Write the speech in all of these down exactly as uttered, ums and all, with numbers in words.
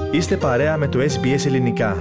Είστε παρέα με το ες μπι ες Ελληνικά.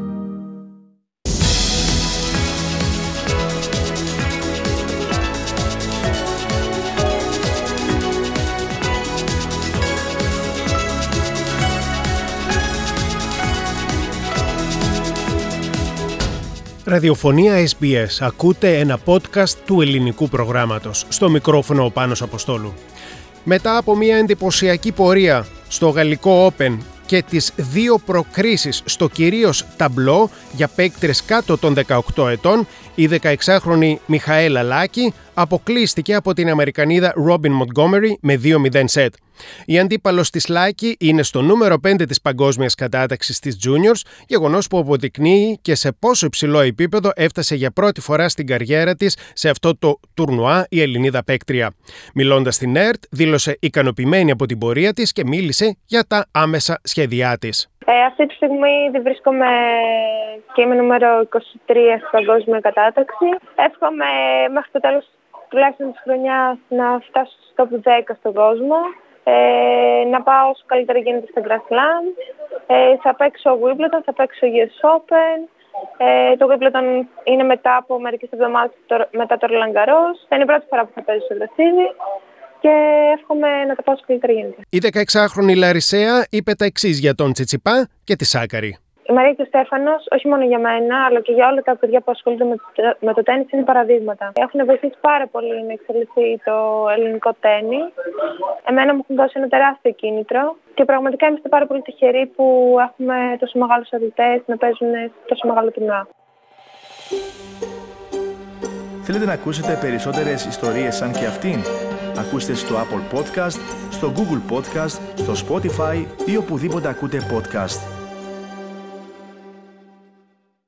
Ραδιοφωνία ες μπι ες. Ακούτε ένα podcast του ελληνικού προγράμματος. Στο μικρόφωνο ο Πάνος Αποστόλου. Μετά από μια εντυπωσιακή πορεία στο Γαλλικό Open και τις δύο προκρίσεις στο κυρίως ταμπλό για παίκτρες κάτω των δεκαοκτώ ετών, η δεκαεξάχρονη Μιχαέλα Λάκη αποκλείστηκε από την Αμερικανίδα Ρόμπιν Μοντγκόμερι με δύο μηδέν σετ. Η αντίπαλος της Λάκη είναι στο νούμερο πέντε της παγκόσμιας κατάταξης της Juniors, γεγονός που αποδεικνύει και σε πόσο υψηλό επίπεδο έφτασε για πρώτη φορά στην καριέρα της σε αυτό το τουρνουά η Ελληνίδα παίκτρια. Μιλώντας στην ΕΡΤ, δήλωσε ικανοποιημένη από την πορεία της και μίλησε για τα άμεσα σχέδιά της. Ε, αυτή τη στιγμή δεν βρίσκομαι και είμαι νούμερο είκοσι τρία στην παγκόσμια κατάταξη. Εύχομαι μέχρι το τέλος τουλάχιστον της χρονιάς να φτάσω στο top δέκα στον κόσμο. Ε, να πάω όσο καλύτερα γίνεται στα Grand Slam. Ε, θα παίξω Wimbledon, θα παίξω γιου ες Open. Ε, το Wimbledon είναι μετά από μερικές εβδομάδες μετά το Roland Garros. Θα είναι η πρώτη φορά που θα παίζω στο γραφίδι και εύχομαι να τα πάω όσο καλύτερα γίνεται. Η δεκαεξάχρονη Λαρισαία είπε τα εξής για τον Τσιτσιπά και τη Σάκαρη. Η Μαρία και ο Στέφανος, όχι μόνο για μένα, αλλά και για όλα τα παιδιά που ασχολούνται με το, με το τένις, είναι παραδείγματα. Έχουν βοηθήσει πάρα πολύ να εξελιχθεί το ελληνικό τένις. Εμένα μου έχουν δώσει ένα τεράστιο κίνητρο και πραγματικά είμαστε πάρα πολύ τυχεροί που έχουμε τόσο μεγάλους αθλητές να παίζουν τόσο μεγάλο τουρνουά. Θέλετε να ακούσετε περισσότερες ιστορίες σαν και αυτήν? Ακούστε στο Apple Podcast, στο Google Podcast, στο Spotify ή οπουδήποτε ακούτε podcast.